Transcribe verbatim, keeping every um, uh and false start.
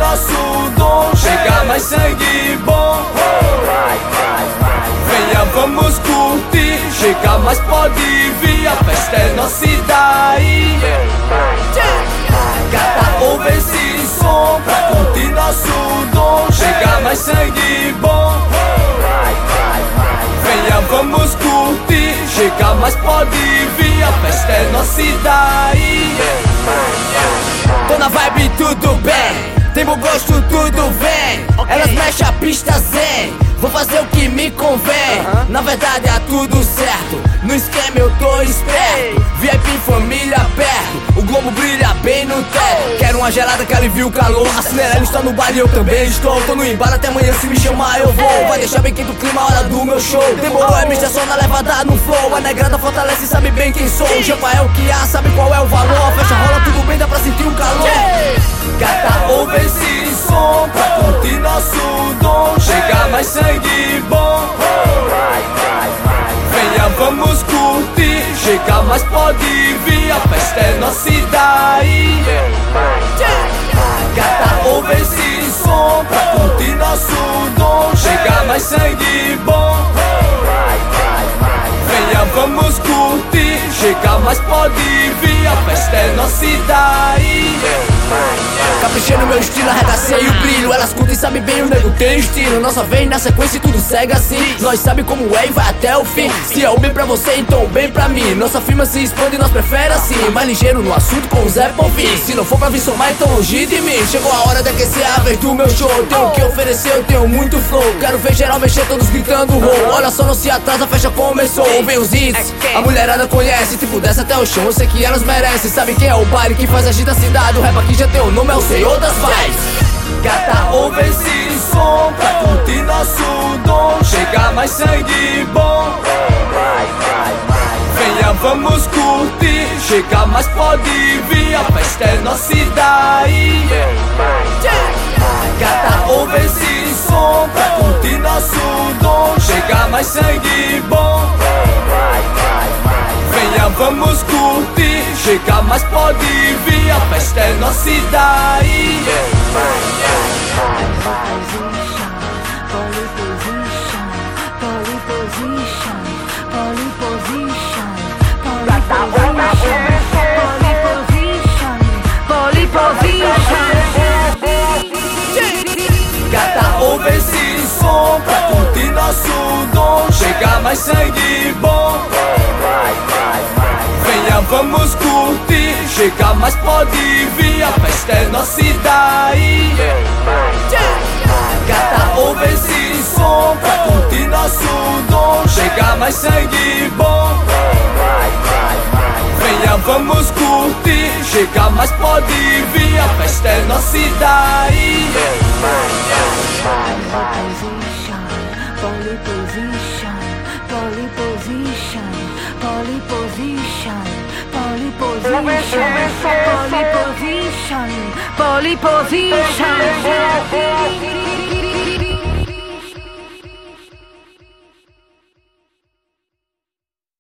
nosso dom. Chega mais sangue bom. Venha, vamos curtir. Chega mais, pode vir. A festa é nossa cidade. Gata, ouve esse som pra curtir nosso dom. Chega mais sangue bom. Venha, vamos curtir. Chega mais, pode vir. A festa é nossa cidade. Tô na vibe, tudo bem. Tem bom gosto, tudo vem. Elas mexem a pista zen. Vou fazer o que me convém. Na verdade é tudo certo. No esquema eu tô esperto. V I P família perto. O globo brilha bem no teto. Quero uma gelada que alivia o calor. Acelera, ele está no baile, eu também estou. Tô no embalo até amanhã, se me chamar eu vou. Vai deixar bem quente o clima, a hora do meu show. Demorou, é mister só na levada no flow. A negrada fortalece, sabe bem quem sou. O Jampa é o que há, sabe qual é o valor. Fecha, rola, tudo bem, dá pra sentir o calor. Gata, ouve esse som pra curtir nosso dom. Chega mais sangue bom. Venha, vamos curtir. Chega mais, pode vir. A festa é nossa cidade. Gata, ouve esse som pra curtir nosso dom. Chega mais sangue bom. Venha, vamos curtir. Chega mais, pode vir. A festa é nossa cidade. Caprichei no meu estilo, arregacei o brilho. Elas curtem e sabem bem, o nego tem estilo. Nossa vem na sequência e tudo segue assim. Nós sabe como é e vai até o fim. Se é o bem pra você, então o bem pra mim. Nossa firma se expande e nós prefere assim. Mais ligeiro no assunto com o Zé Povim. Se não for pra vir somar, então longe de mim. Chegou a hora de aquecer a vez do meu show. Tenho o que oferecer, eu tenho muito flow. Quero ver geral mexer, todos gritando roll. Olha só, não se atrasa, a festa começou. Vem os hits, a mulherada conhece. Tipo, desce até o chão, eu sei que elas merecem. Sabe quem é o baile que faz agita a cidade. O rap aqui já tem o nome, é o Senhor das vibes. Gata, ouve esse som pra curtir nosso dom. Chega mais sangue bom. Venha, vamos curtir. Chega mais, pode vir. A festa é nossa cidade. Gata, ouve esse som pra curtir nosso dom. Chega mais sangue bom. Venha, vamos curtir. Chega mais, pode vir. A festa é nossa cidade. Gata, ouve esse som pra curtir nosso dom. Chega mais sangue bom. Venha, vamos curtir. Chega mais, pode vir. A festa é nossa cidade. Gata, ouve esse som pra curtir nosso dom. Chega mais sangue bom. Venha, vamos curtir. Chega mais, pode vir. A festa é nossa cidade. Pole position, pole position, pole position, pole position, pole position, pole position, pole position.